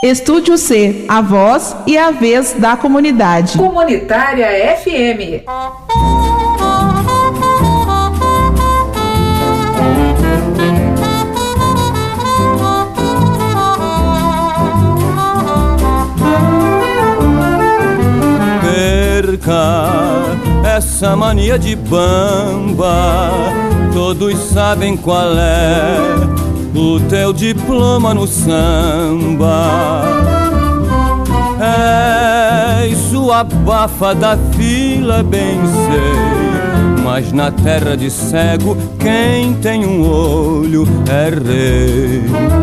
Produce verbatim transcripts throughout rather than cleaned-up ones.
Estúdio C, a voz e a vez da comunidade. Comunitária F M. Perca essa mania de bamba, todos sabem qual é o teu diploma no samba. És sua bafa da fila, bem sei, mas na terra de cego quem tem um olho é rei.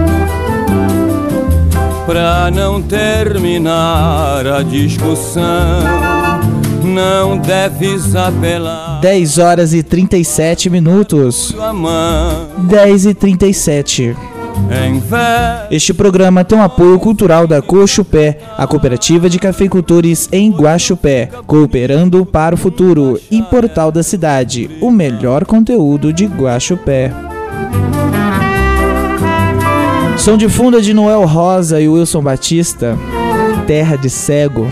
Pra não terminar a discussão, não deves apelar. dez horas e trinta e sete minutos. dez e trinta e sete. Este programa tem um apoio cultural da Guaxupé, a cooperativa de cafeicultores em Guaxupé, cooperando para o futuro, e Portal da Cidade, o melhor conteúdo de Guaxupé. Som de fundo é de Noel Rosa e Wilson Batista, Terra de Cego.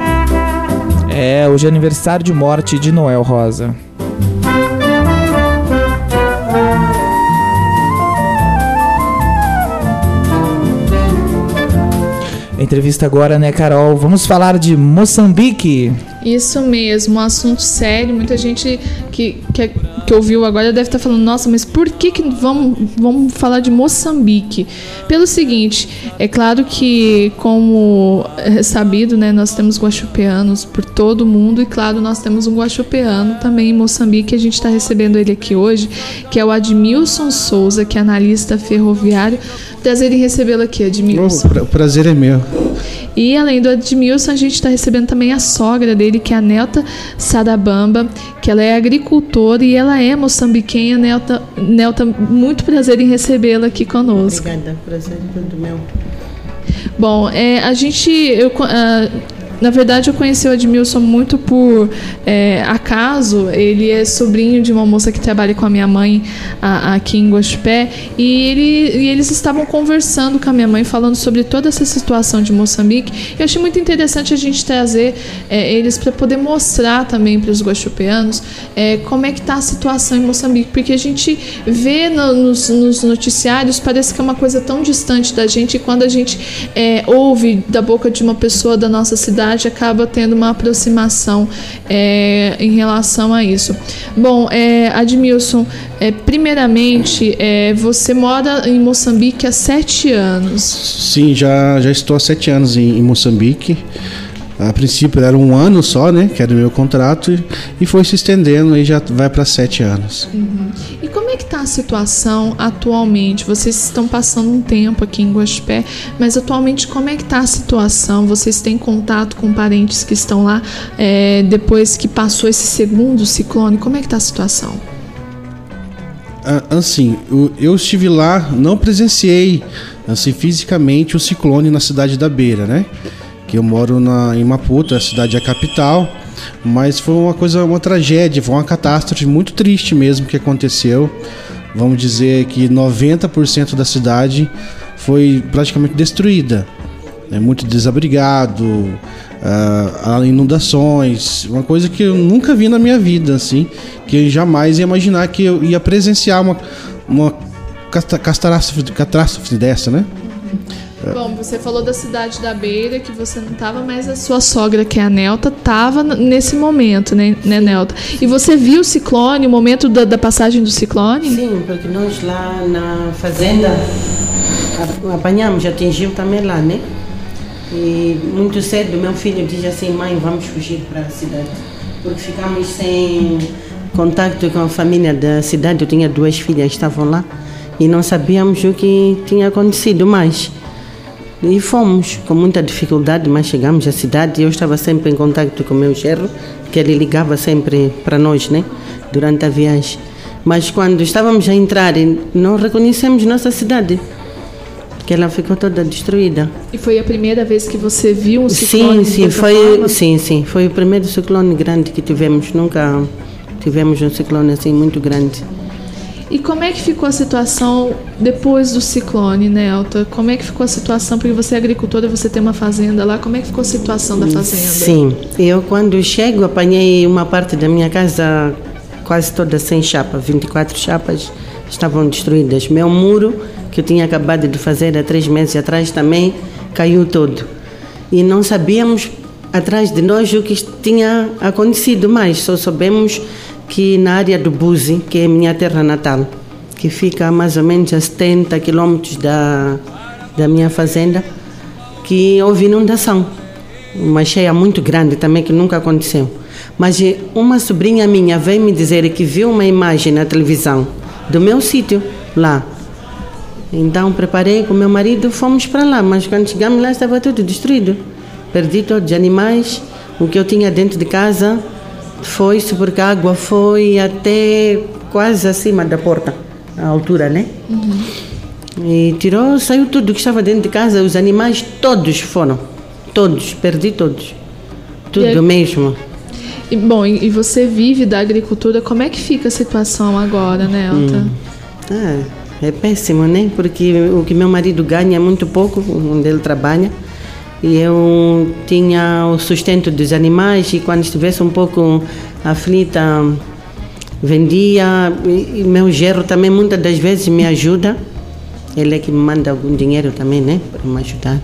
É, hoje é aniversário de morte de Noel Rosa. Entrevista agora, né, Carol? Vamos falar de Moçambique. Isso mesmo, um assunto sério. Muita gente que, que, que ouviu agora deve estar falando, nossa, mas por que, que vamos, vamos falar de Moçambique? Pelo seguinte, é claro que, como é sabido, né, nós temos guaxupeanos por todo o mundo, e claro, nós temos um guaxupeano também em Moçambique. A gente está recebendo ele aqui hoje, que é o Admilson Souza, que é analista ferroviário. Prazer em recebê-lo aqui, Admilson. O prazer é meu. E além do Admilson, a gente está recebendo também a sogra dele, que é a Nelta Sadabamba, que ela é agricultora e ela é moçambiquenha. Nelta, Nelta, muito prazer em recebê-la aqui conosco. Obrigada, prazer é todo meu. Bom, é, a gente... Eu, uh, na verdade, eu conheci o Admilson muito por é, acaso. Ele é sobrinho de uma moça que trabalha com a minha mãe a, aqui em Guaxupé, e, ele, e eles estavam conversando com a minha mãe, falando sobre toda essa situação de Moçambique. Eu achei muito interessante a gente trazer é, eles para poder mostrar também para os guaxupeanos é, como é que está a situação em Moçambique, porque a gente vê no, nos, nos noticiários, parece que é uma coisa tão distante da gente, e quando a gente é, ouve da boca de uma pessoa da nossa cidade, acaba tendo uma aproximação é, em relação a isso. Bom, é, Admilson, é, primeiramente, é, você mora em Moçambique há sete anos. Sim, já, já estou há sete anos em, em Moçambique. A princípio era um ano só, né, que era o meu contrato, e, e foi se estendendo, e já vai para sete anos. Uhum. E como é que está a situação atualmente? Vocês estão passando um tempo aqui em Guaxupé, mas atualmente como é que está a situação? Vocês têm contato com parentes que estão lá é, depois que passou esse segundo ciclone? Como é que está a situação? Assim, eu, eu estive lá, não presenciei assim, fisicamente o ciclone na cidade da Beira, né? Que eu moro na, em Maputo, a cidade é a capital, mas foi uma coisa, uma tragédia, foi uma catástrofe muito triste mesmo que aconteceu. Vamos dizer que noventa por cento da cidade foi praticamente destruída, é muito desabrigado, uh, inundações, uma coisa que eu nunca vi na minha vida, assim, que eu jamais ia imaginar que eu ia presenciar uma, uma catástrofe, catástrofe dessa, né? Bom, você falou da cidade da Beira, que você não estava, mas a sua sogra, que é a Nelta, estava nesse momento, né, né, Nelta? E você viu o ciclone, o momento da, da passagem do ciclone? Sim, porque nós lá na fazenda apanhamos, atingiu também lá, né? E muito cedo meu filho disse assim, mãe, vamos fugir para a cidade, porque ficamos sem contato com a família da cidade. Eu tinha duas filhas que estavam lá e não sabíamos o que tinha acontecido mais. E fomos com muita dificuldade, mas chegamos à cidade e eu estava sempre em contato com o meu genro, que ele ligava sempre para nós, né, durante a viagem. Mas quando estávamos a entrar, não reconhecemos nossa cidade, que ela ficou toda destruída. E foi a primeira vez que você viu um ciclone? Sim, sim, foi, sim, sim, foi o primeiro ciclone grande que tivemos. Nunca tivemos um ciclone assim muito grande. E como é que ficou a situação depois do ciclone, Nelta? Como é que ficou a situação? Porque você é agricultora, você tem uma fazenda lá. Como é que ficou a situação da fazenda? Sim, eu quando chego apanhei uma parte da minha casa quase toda sem chapa. vinte e quatro chapas estavam destruídas. Meu muro, que eu tinha acabado de fazer há três meses atrás, também caiu todo. E não sabíamos atrás de nós o que tinha acontecido mais. Só soubemos que na área do Buzi, que é a minha terra natal, que fica mais ou menos a setenta quilômetros da, da minha fazenda, que houve inundação. Uma cheia muito grande também, que nunca aconteceu. Mas uma sobrinha minha veio me dizer que viu uma imagem na televisão do meu sítio lá. Então preparei com meu marido, fomos para lá, mas quando chegamos lá estava tudo destruído. Perdi todos os animais, o que eu tinha dentro de casa foi-se porque a água foi até quase acima da porta, a altura, né? Uhum. E tirou, saiu tudo que estava dentro de casa, os animais todos foram, todos, perdi todos, tudo e, mesmo. E, bom, e você vive da agricultura, como é que fica a situação agora, né, Nelta? Hum. Ah, é péssimo, né? Porque o que meu marido ganha é muito pouco, onde ele trabalha. E eu tinha o sustento dos animais e quando estivesse um pouco aflita, vendia. E meu genro também muitas das vezes me ajuda. Ele é que me manda algum dinheiro também, né? Para me ajudar.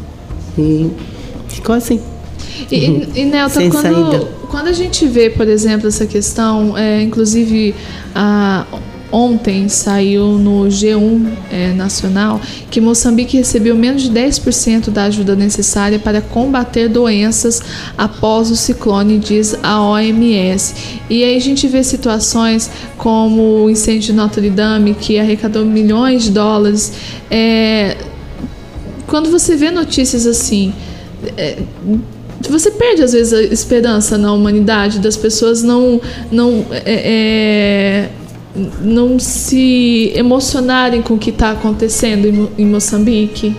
E ficou assim. E, e Nelta, quando, quando a gente vê, por exemplo, essa questão, é, inclusive a... Ontem saiu no G um é, nacional que Moçambique recebeu menos de dez por cento da ajuda necessária para combater doenças após o ciclone, diz a O M S. E aí a gente vê situações como o incêndio de Notre Dame, que arrecadou milhões de dólares. É, quando você vê notícias assim, é, você perde às vezes a esperança na humanidade, das pessoas não... não é, é, não se emocionarem com o que está acontecendo em, Mo- em Moçambique?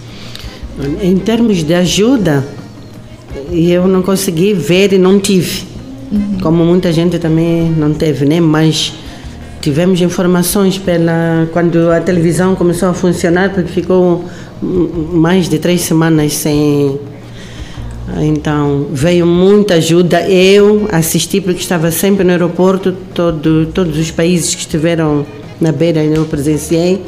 Em termos de ajuda, eu não consegui ver e não tive. Uhum. Como muita gente também não teve, né? Mas tivemos informações pela, quando a televisão começou a funcionar, porque ficou mais de três semanas sem... Então, veio muita ajuda. Eu assisti porque estava sempre no aeroporto, todo, todos os países que estiveram na beira eu presenciei.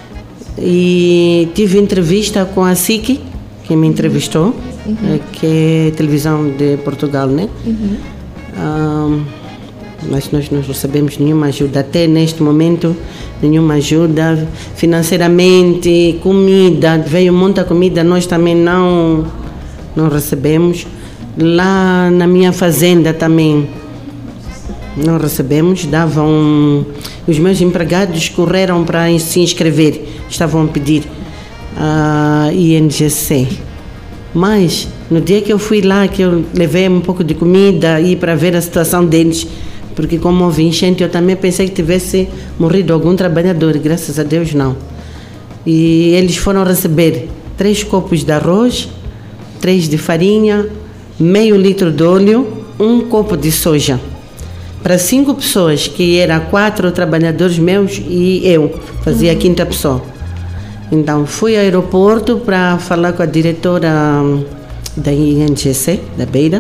E tive entrevista com a S I C, que me entrevistou, uhum. que é a televisão de Portugal, né? Uhum. Um, mas nós não recebemos nenhuma ajuda, até neste momento, nenhuma ajuda financeiramente, comida, veio muita comida, nós também não... não recebemos. Lá na minha fazenda também não recebemos. Davam, os meus empregados correram para se inscrever, estavam a pedir a I N G C. Mas no dia que eu fui lá, que eu levei um pouco de comida e para ver a situação deles, porque como houve enchente, eu também pensei que tivesse morrido algum trabalhador, graças a Deus não. E eles foram receber três copos de arroz, três de farinha, meio litro de óleo, um copo de soja. Para cinco pessoas, que eram quatro trabalhadores meus e eu, fazia a quinta pessoa. Então, fui ao aeroporto para falar com a diretora da I N G C, da Beira,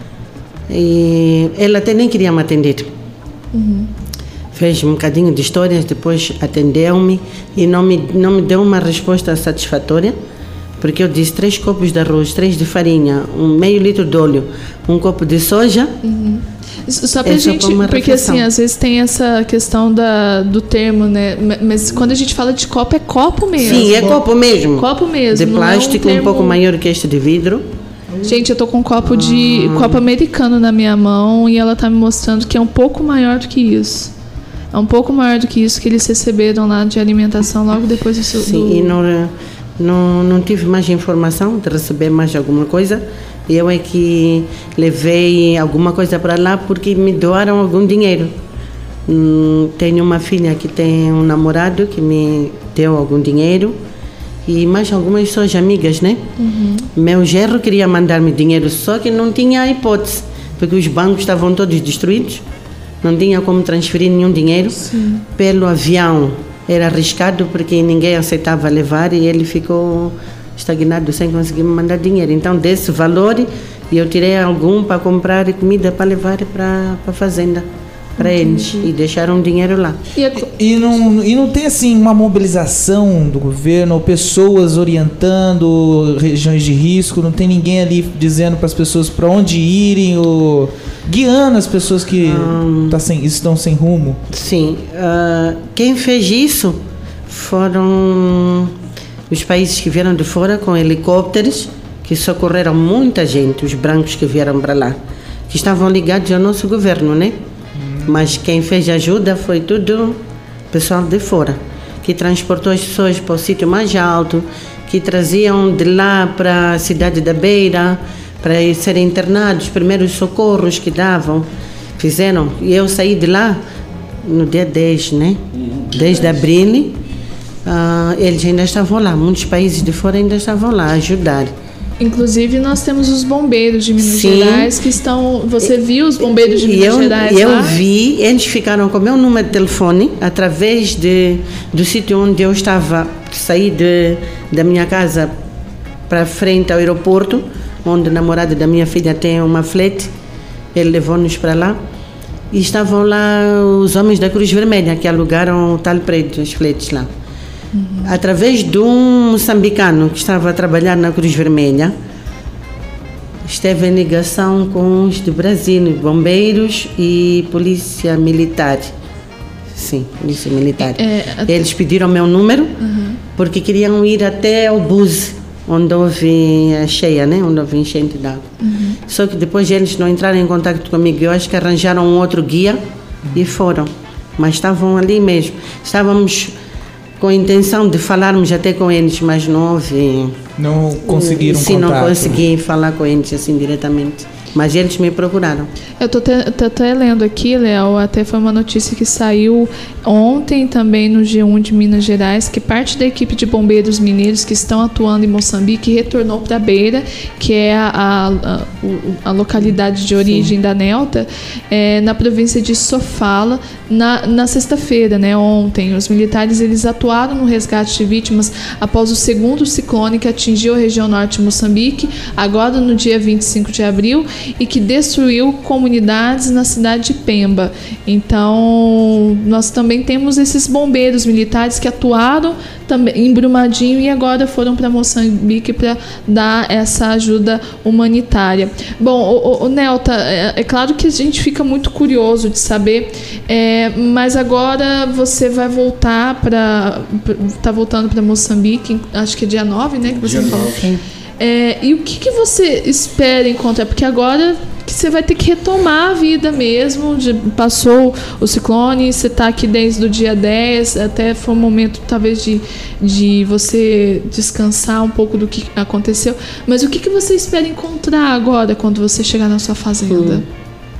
e ela até nem queria me atender. Uhum. Fez um bocadinho de histórias, depois atendeu-me e não me, não me deu uma resposta satisfatória. Porque eu disse três copos de arroz, três de farinha, um meio litro de óleo, um copo de soja. Uhum. Só pra gente, porque refeição. Assim, às vezes tem essa questão da, do termo, né? Mas quando a gente fala de copo, é copo mesmo. Sim, é copo mesmo. Copo mesmo. De plástico, é um, termo... um pouco maior que este de vidro. Gente, eu tô com um copo de ah. copo americano na minha mão e ela tá me mostrando que é um pouco maior do que isso. É um pouco maior do que isso que eles receberam lá de alimentação logo depois do... Sim, do... e não... Não, não tive mais informação de receber mais alguma coisa. Eu é que levei alguma coisa para lá porque me doaram algum dinheiro. Hum, tenho uma filha que tem um namorado que me deu algum dinheiro e mais algumas pessoas amigas, né? Uhum. Meu genro queria mandar-me dinheiro, só que não tinha hipótese, porque os bancos estavam todos destruídos. não tinha como transferir nenhum dinheiro. Sim. Pelo avião era arriscado porque ninguém aceitava levar e ele ficou estagnado sem conseguir me mandar dinheiro. Então, desse valor, eu tirei algum para comprar comida para levar para a fazenda, para eles, e deixaram o dinheiro lá. E, e, não, e não tem assim uma mobilização do governo, ou pessoas orientando regiões de risco, não tem ninguém ali dizendo para as pessoas para onde irem, ou guiando as pessoas que hum, tá sem, estão sem rumo? Sim, uh, quem fez isso foram os países que vieram de fora com helicópteros, que socorreram muita gente, os brancos que vieram para lá, que estavam ligados ao nosso governo, né? Mas quem fez ajuda foi tudo pessoal de fora, que transportou as pessoas para o sítio mais alto, que traziam de lá para a cidade da Beira, para serem internados, primeiros socorros que davam, fizeram. E eu saí de lá no dia dez, né? dez de abril, uh, eles ainda estavam lá, muitos países de fora ainda estavam lá a ajudar. Inclusive, nós temos os bombeiros de Minas Sim. Gerais que estão... Você viu os bombeiros de Minas eu, Gerais eu lá? Eu vi, eles ficaram com o meu número de telefone através de, do sítio onde eu estava, saí de, da minha casa para frente ao aeroporto, onde o namorado da minha filha tem uma flete. Ele levou-nos para lá. E estavam lá os homens da Cruz Vermelha, que alugaram o tal prédio, as fletes lá. Uhum. Através de um moçambicano que estava a trabalhar na Cruz Vermelha, esteve em ligação com os do Brasil, bombeiros e polícia militar. Sim, polícia militar. É, até... Eles pediram meu número, uhum, porque queriam ir até o Búzios, onde houve a cheia, né? Onde houve enchente d'água. Uhum. Só que depois eles não entraram em contato comigo. Eu acho que arranjaram um outro guia, uhum, e foram. Mas estavam ali mesmo. Estávamos com a intenção de falarmos até com eles, mas não houve... Não conseguiram Sim, contato. não consegui falar com eles assim diretamente. Mas eles me procuraram. Eu estou até, até lendo aqui, Léo, até foi uma notícia que saiu ontem também no G um de Minas Gerais, que parte da equipe de bombeiros mineiros que estão atuando em Moçambique retornou para Beira, que é a, a, a, a localidade de origem, sim, da Nelta, é, na província de Sofala, na, na sexta-feira, né, ontem. Os militares eles atuaram no resgate de vítimas após o segundo ciclone que atingiu a região norte de Moçambique, agora no dia vinte e cinco de abril, e que destruiu comunidades na cidade de Pemba. Então, nós também temos esses bombeiros militares que atuaram também em Brumadinho e agora foram para Moçambique para dar essa ajuda humanitária. Bom, o, o, o Nelta, é, é claro que a gente fica muito curioso de saber, é, mas agora você vai voltar para... Está voltando para Moçambique, acho que é dia nove, né? Que você dia falou. nove. É, e o que, que você espera encontrar? Porque agora que você vai ter que retomar a vida mesmo, de, passou o ciclone, você está aqui desde o dia dez, até foi um momento talvez de, de você descansar um pouco do que aconteceu, mas o que, que você espera encontrar agora quando você chegar na sua fazenda? Hum.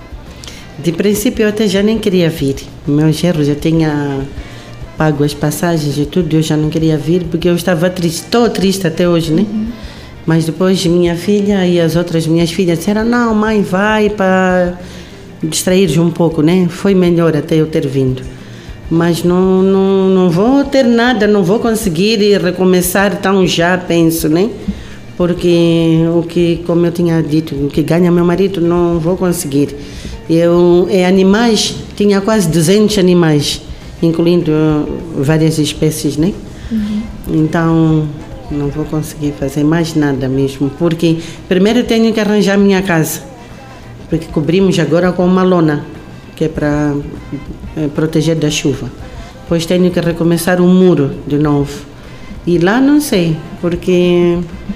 De princípio eu até já nem queria vir, meu genro já tinha pago as passagens e tudo, eu já não queria vir porque eu estava triste, estou triste até hoje, né? Uhum. Mas depois minha filha e as outras minhas filhas disseram, não, mãe, vai para distrair um pouco, né? Foi melhor até eu ter vindo. Mas não, não, não vou ter nada, não vou conseguir recomeçar tão já, penso, né? Porque o que, como eu tinha dito, o que ganha meu marido, não vou conseguir. Eu, é animais, tinha quase duzentos animais, incluindo várias espécies, né? Uhum. Então... não vou conseguir fazer mais nada mesmo, porque primeiro tenho que arranjar minha casa, porque cobrimos agora com uma lona, que é para é, proteger da chuva. Depois tenho que recomeçar o muro de novo. E lá não sei, porque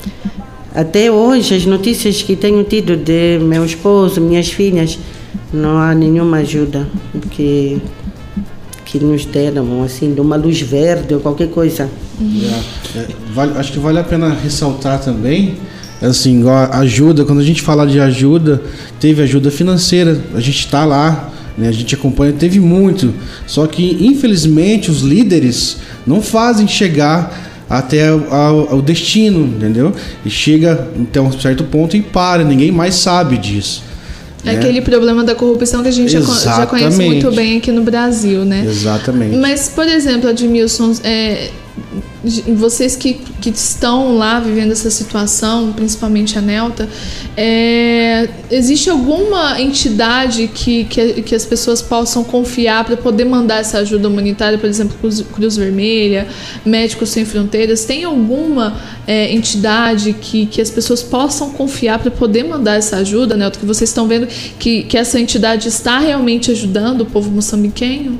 até hoje as notícias que tenho tido de meu esposo, minhas filhas, não há nenhuma ajuda que, que nos deram, assim, de uma luz verde ou qualquer coisa. É, é, vale, acho que vale a pena ressaltar também, assim, a ajuda, quando a gente fala de ajuda, teve ajuda financeira, a gente está lá, né, a gente acompanha, teve muito, só que infelizmente os líderes não fazem chegar até ao, ao destino, entendeu? E chega até um certo ponto e para, ninguém mais sabe disso. É né? Aquele problema da corrupção que a gente Exatamente. já conhece muito bem aqui no Brasil, né? Exatamente. Mas, por exemplo, Admilson, é, vocês que, que estão lá vivendo essa situação, principalmente a Nelta, é, existe alguma entidade que, que, que as pessoas possam confiar para poder mandar essa ajuda humanitária, por exemplo, Cruz, Cruz Vermelha, Médicos Sem Fronteiras? Tem alguma é, entidade que, que as pessoas possam confiar para poder mandar essa ajuda, Nelta? Que vocês estão vendo que, que essa entidade está realmente ajudando o povo moçambiquenho?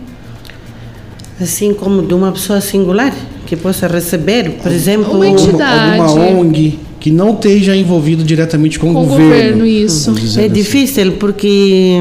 Assim como de uma pessoa singular que possa receber, por exemplo, uma entidade, alguma O N G que não esteja envolvido diretamente com, com o governo. governo isso. É difícil porque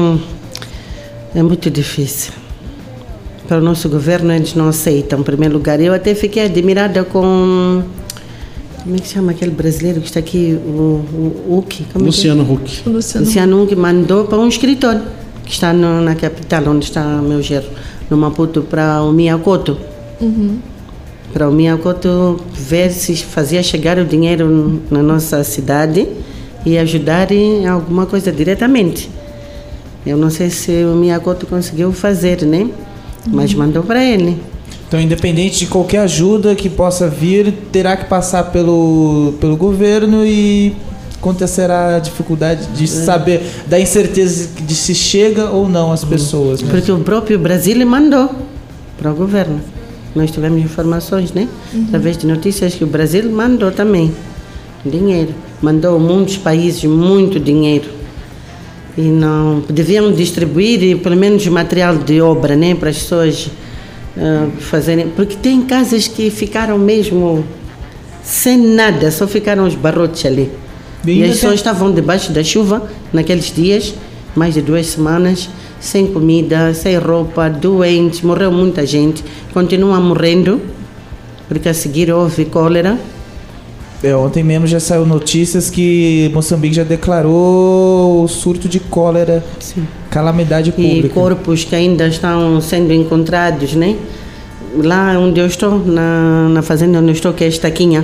é muito difícil. Para o nosso governo eles não aceitam, em primeiro lugar. Eu até fiquei admirada com, como é que chama aquele brasileiro que está aqui, o, o Huck? Luciano Huck. O Luciano, Luciano Huck mandou para um escritório que está no, na capital, onde está meu gerro, no Maputo, para o Miacoto. Uhum. Para o Miacoto ver se fazia chegar o dinheiro na nossa cidade e ajudar em alguma coisa diretamente. Eu não sei se o Miacoto conseguiu fazer, né? Uhum. Mas mandou para ele. Então, independente de qualquer ajuda que possa vir, terá que passar pelo, pelo governo e acontecerá a dificuldade de saber, da incerteza de se chega ou não às pessoas. Né? Porque o próprio Brasil mandou para o governo. Nós tivemos informações, né? Uhum. Através de notícias que o Brasil mandou também dinheiro. Mandou muitos países muito dinheiro. E não deviam distribuir pelo menos material de obra, né? Para as pessoas uh, fazerem. Porque tem casas que ficaram mesmo sem nada, só ficaram os barrotes ali. Bem, e as pessoas estavam debaixo da chuva naqueles dias, mais de duas semanas, sem comida, sem roupa, doentes, morreu muita gente, continua morrendo, porque a seguir houve cólera. É, ontem mesmo já saiu notícias que Moçambique já declarou o surto de cólera, Sim. calamidade pública. E corpos que ainda estão sendo encontrados, né? Lá onde eu estou, na, na fazenda onde eu estou, que é Estaquinha,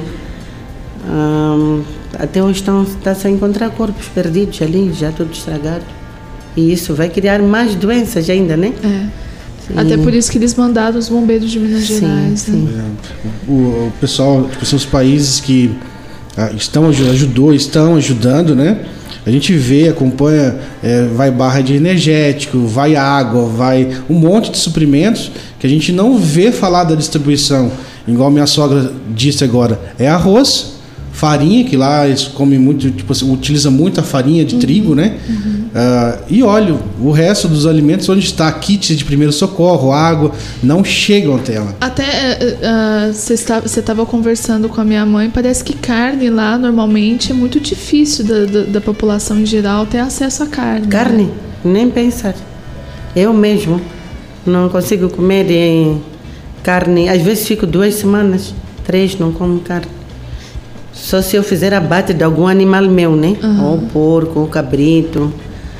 um, até hoje estão, está-se a encontrar corpos perdidos ali, já tudo estragado. E isso vai criar mais doenças ainda, né? É. Até por isso que eles mandaram os bombeiros de Minas sim, Gerais. Sim. Né? É, o, o pessoal, tipo, os países que ah, estão ajudou, estão ajudando, né? A gente vê, acompanha, é, vai barra de energético, vai água, vai um monte de suprimentos que a gente não vê falar da distribuição. Igual minha sogra disse agora, é arroz, farinha, que lá eles comem muito, tipo, utiliza muita farinha de uhum, trigo, né? Uhum. Uh, e óleo. O resto dos alimentos, onde está kit de primeiro socorro, água, não chegam até ela. Até você uh, estava conversando com a minha mãe, parece que carne lá normalmente é muito difícil da, da, da população em geral ter acesso à carne. Carne? Né? Nem pensar. Eu mesmo não consigo comer carne. Às vezes fico duas semanas, três, não como carne. Só se eu fizer abate de algum animal meu, né? Uhum. Ou porco, ou cabrito.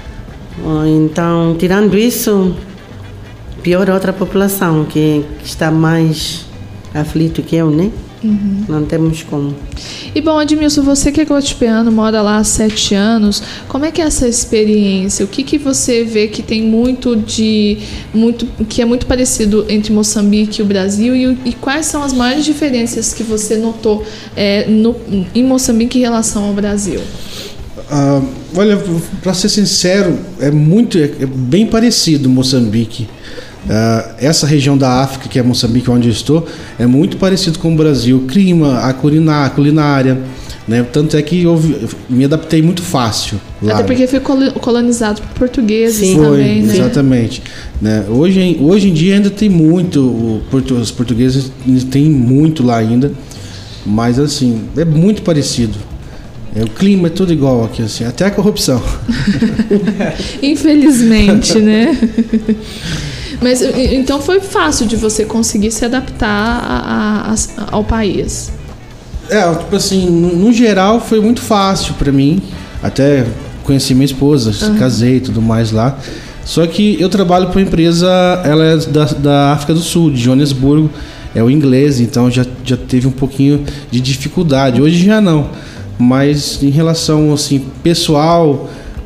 Então, tirando isso, pior a outra população, que, que está mais aflito que eu, né? Uhum. Não temos como. E bom, Admilson, você que é guatepeano, mora lá há sete anos, como é que é essa experiência? O que, que você vê que tem muito de... muito que é muito parecido entre Moçambique e o Brasil e, e quais são as maiores diferenças que você notou é, no, em Moçambique em relação ao Brasil? Uh, olha, para ser sincero, é muito, é, é bem parecido Moçambique. Uh, essa região da África, que é Moçambique, onde eu estou, é muito parecido com o Brasil. O clima, a culinária, a culinária, né? Tanto é que eu me adaptei muito fácil lá. Até porque foi colonizado por portugueses. Sim, também, foi, né? Exatamente. Né? Hoje, hoje em dia ainda tem muito, os portugueses têm muito lá ainda, mas assim, é muito parecido. É, o clima é tudo igual aqui, assim, até a corrupção. Infelizmente, né? Mas então foi fácil de você conseguir se adaptar a, a, a, ao país? É, tipo assim, no, no geral foi muito fácil para mim. Até conheci minha esposa, uhum. casei e tudo mais lá. Só que eu trabalho para uma empresa, ela é da, da África do Sul, de Joanesburgo, é o inglês, então já, já teve um pouquinho de dificuldade. Hoje já não, mas em relação assim, pessoal,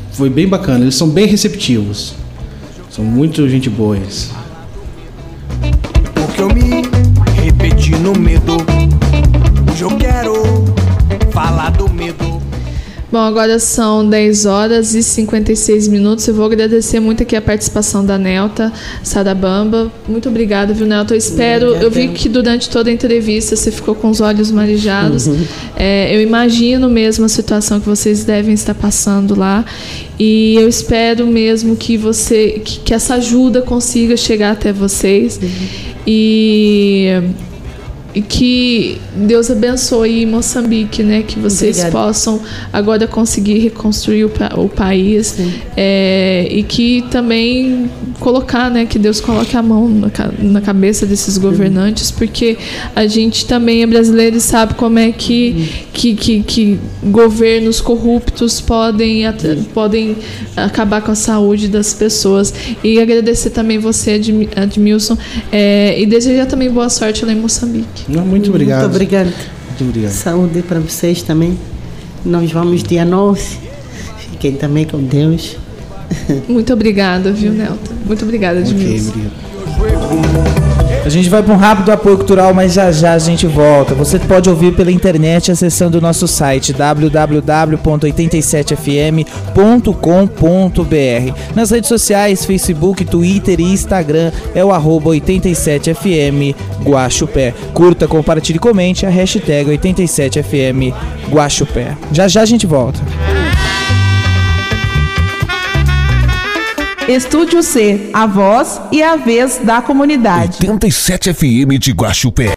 foi bem bacana. Eles são bem receptivos. São muito gente boa eles. Porque eu me repeti no medo. Hoje eu quero falar do medo. Bom, agora são dez horas e cinquenta e seis minutos. Eu vou agradecer muito aqui a participação da Nelta Sarabamba. Muito obrigada, viu, Nelta? Eu espero... Obrigada. Eu vi que durante toda a entrevista você ficou com os olhos marejados. Uhum. É, eu imagino mesmo a situação que vocês devem estar passando lá. E eu espero mesmo que, você, que, que essa ajuda consiga chegar até vocês. Uhum. E... E que Deus abençoe Moçambique, né? Que vocês Obrigada. Possam agora conseguir reconstruir o, o país. É, e que também colocar, né? Que Deus coloque a mão na, na cabeça desses governantes, porque a gente também é brasileiro e sabe como é que, que, que, que governos corruptos podem, podem acabar com a saúde das pessoas. E agradecer também você, Admilson, é, e desejar também boa sorte lá em Moçambique. Não, muito obrigado. Muito obrigado. Muito obrigado. Saúde para vocês também. Nós vamos dia nove. Fiquem também com Deus. Muito obrigada, viu, Nelta? Muito obrigada, Edmilson. Okay, obrigado. A gente vai para um rápido apoio cultural, mas já já a gente volta. Você pode ouvir pela internet acessando o nosso site w w w ponto oitenta e sete f m ponto com ponto b r. Nas redes sociais, Facebook, Twitter e Instagram é o arroba oitenta e sete f m Guaxupé. Curta, compartilhe e comente a hashtag oitenta e sete f m Guaxupé. Já já a gente volta. Estúdio C, a voz e a vez da comunidade. oitenta e sete F M de Guaxupé.